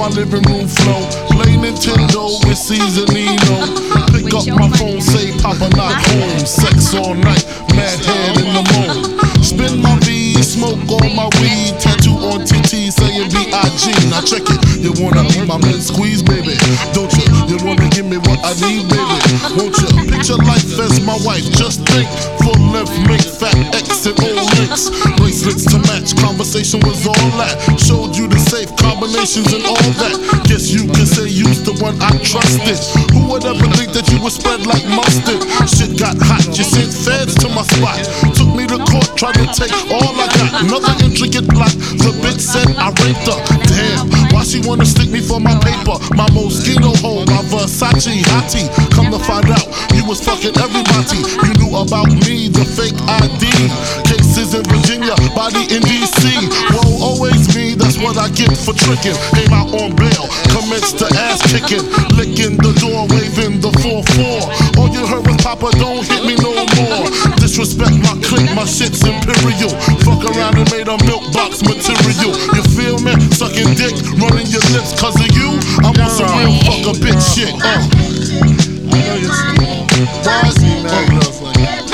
my living room flow. Play Nintendo with Seasonino. Pick up my phone, say Papa not home. Sex all night, mad head in the moon. Spin my V, smoke all my weed. Tattoo on TT saying B.I.G. Now check it, you wanna be my man squeeze, baby? Don't you? You wanna give me what I need, baby? Won't you? Picture life as my wife, just think. Full length, make fat X and old links. Bracelets to match, conversation was all that. Showed you the safe combinations and all that. Guess you can say you's the one I trusted. Who would ever think that you would spread like mustard? Shit got hot, you sent feds to my spot. Took me to court, tried to take all I got. Another intricate plot, the bitch said I raped her. Damn, why she wanna stick me for my paper? My Moschino hole, my Versace hottie. Come to find out, you was fucking everybody. You knew about me, the fake ID. Cases in Virginia, body in DC. Whoa, always me, that's what I get for tricking. Came out on bail, commenced to ass kicking. Licking the door, waving the 4-4. All you heard was Papa, don't hit me no more. Disrespect my clique, my shit's imperial. Fuck around and made a milk box material. You feel me? Sucking dick, running your lips cause of you. I'm on some real fuck a bitch shit. I know you're stupid. Why is he mad at us like that?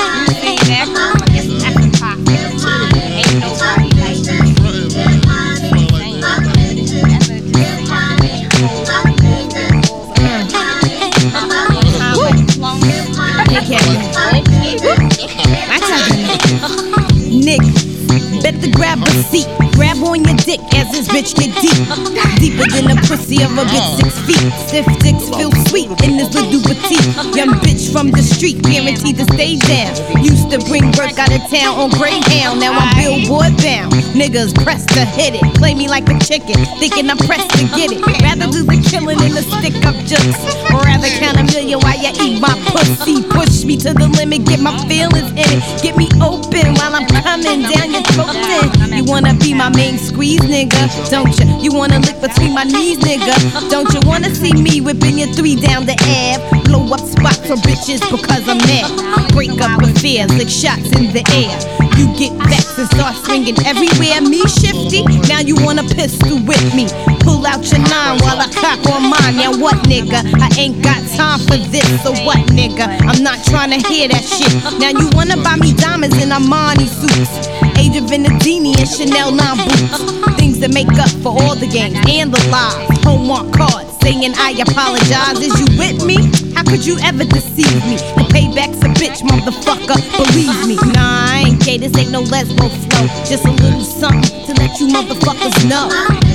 Nick, better grab a seat. Grab on your dick as this bitch get deep. Deeper than the pussy of a bitch 6 feet. Stiff dicks feel sweet in this little petite. Young bitch from the street, guaranteed to stay down. Used to bring work out of town on Greyhound. Now I'm billboard bound. Niggas pressed to hit it. Play me like a chicken, thinking I'm pressed to get it. Rather do the killing than the stick up jokes. Or rather count a million while you eat my pussy. Push me to the limit, get my feelings in it. Get me open while I'm coming down your throat. You wanna be my main squeeze, nigga, don't you? You wanna lick between my knees, nigga, don't you? Wanna see me whipping your 3 down the Ave? Blow up spots for bitches because I'm mad. Break up affairs, lick shots in the air. You get vexed and start swinging everywhere. Me shifty, now you wanna pistol with me. Pull out your 9 while I cock on mine. Now what, nigga? I ain't got time for this, so what, nigga? I'm not trying to hear that shit. Now you wanna buy me diamonds in Armani suits, Age of Venedini and Chanel 9 boots. Things that make up for all the games and the lies. Homework cards saying I apologize. Is you with me? How could you ever deceive me? The payback's a bitch, motherfucker, believe me. Nah, I ain't gay, this ain't no lesbo flow. Just a little something to let you motherfuckers know.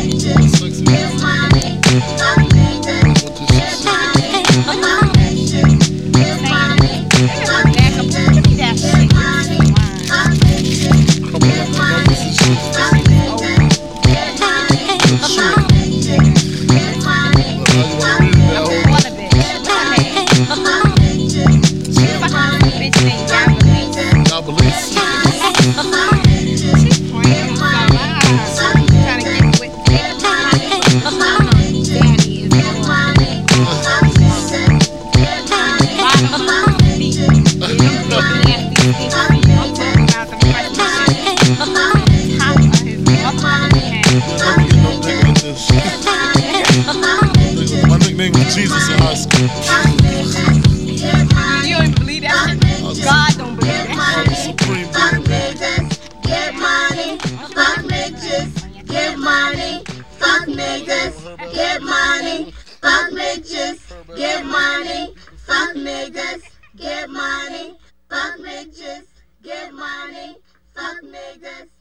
My nickname was Jesus in high school. You don't even believe that shit? God don't believe that shit. Supreme Get money, fuck bitches. Get money, fuck niggas. Get money, fuck bitches. Get money, fuck niggas. Get money, fuck bitches. Get money, fuck niggas.